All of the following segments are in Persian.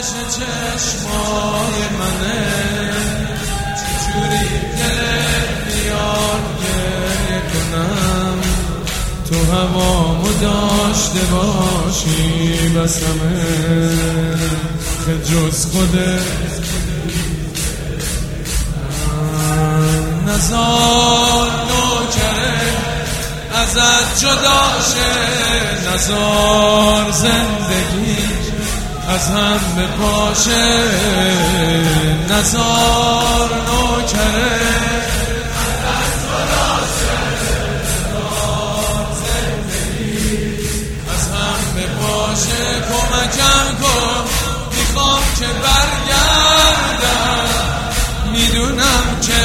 چشمای منه، چجوری دلت بیاد گریه کنم، تو هوامو داشته باشی بسمه، که جز خودت نزار نوکره ازت جدا شه، نزار زندگی از هم بپاشه، نزار نوکره ازت جدا شه، نزار زندگی از هم بپاشه، کمکم کن میخوام که برگردم، میدونم که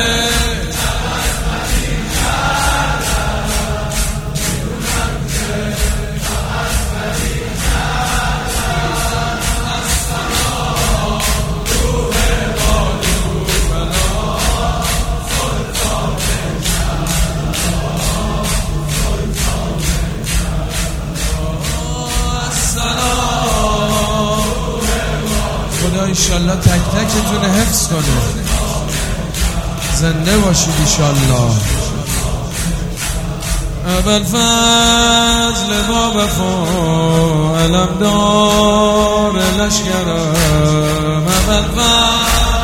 خدا ایشالله تک تکتون حفظ کنه، زنده باشید ایشالله. ابوالفضل با وفا علمدار لشکرم، ابوالفضل